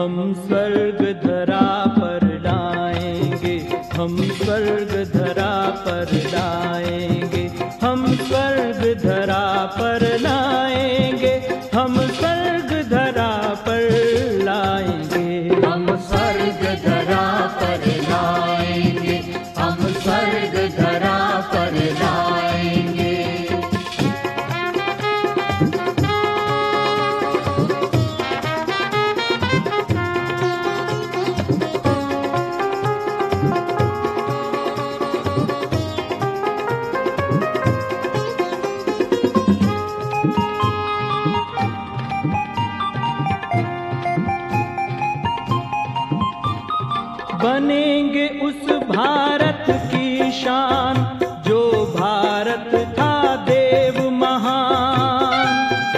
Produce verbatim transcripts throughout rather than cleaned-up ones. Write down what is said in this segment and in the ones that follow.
हम स्वर्ग धरा पर लाएंगे, हम स्वर्ग धरा पर लाएंगे, हम स्वर्ग धरा पर लाएंगे, हम स्वर्ग धरा पर लाएंगे, हम स्वर्ग धरा पर लाएंगे, हम स्वर्ग धरा पर लाएंगे। बनेंगे उस भारत की शान जो भारत था देव महान,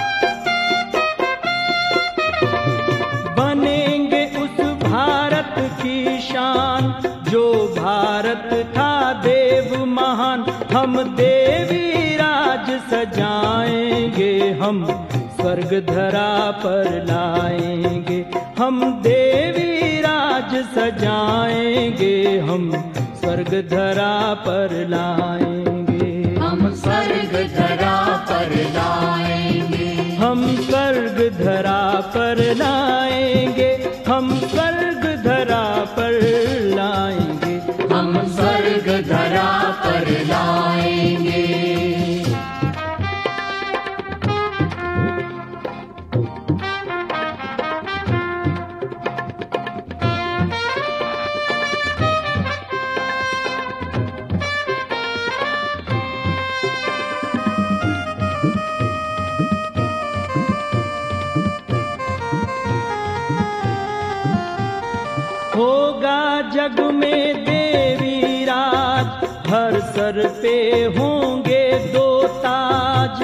बनेंगे उस भारत की शान जो भारत था देव महान। हम देवी राज सजाएंगे, हम स्वर्ग धरा पर लाएंगे, हम देवी राज सजाएंगे, हम स्वर्ग धरा पर लाएंगे, हम स्वर्ग धरा पर लाएंगे, हम स्वर्ग धरा पर लाएंगे, हम स्वर्ग धरा पर लाएंगे, हम स्वर्ग धरा पर लाएंगे। होगा जग में देवी राज, हर सर पे होंगे दो ताज,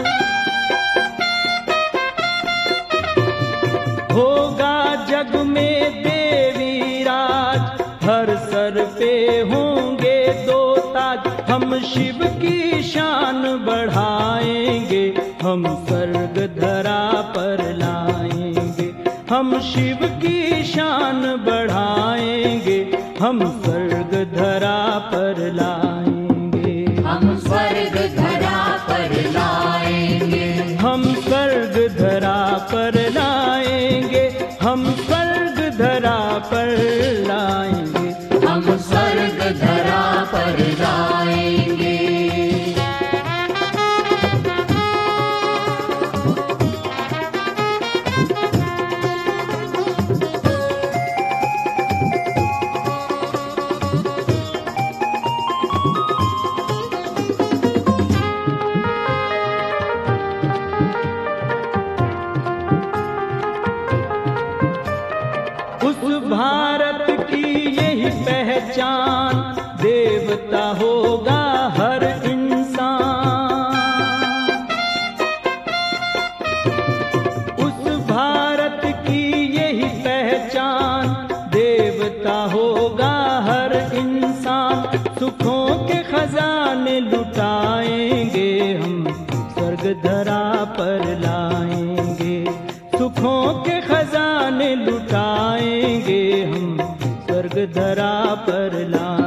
होगा जग में देवी राज, हर सर पे होंगे दो ताज। हम शिव की शान बढ़ाएंगे, हम स्वर्ग धरा पर लाएंगे, हम शिव की शान बढ़ाएंगे, हम स्वर्ग धरा पर लाएंगे, हम स्वर्ग धरा पर लाएंगे, हम स्वर्ग धरा पर लाएंगे, हम स्वर्ग धरा पर लाएंगे, हम स्वर्ग धरा पर लाएंगे। उस भारत की यही पहचान, देवता होगा हर इंसान, उस भारत की यही पहचान, देवता होगा हर इंसान। सुखों के खजाने लुटाएंगे, हम स्वर्ग धरा पर लाएंगे, सुखों के खजाने लुटाएंगे, हम स्वर्ग धरा पर लाएंगे।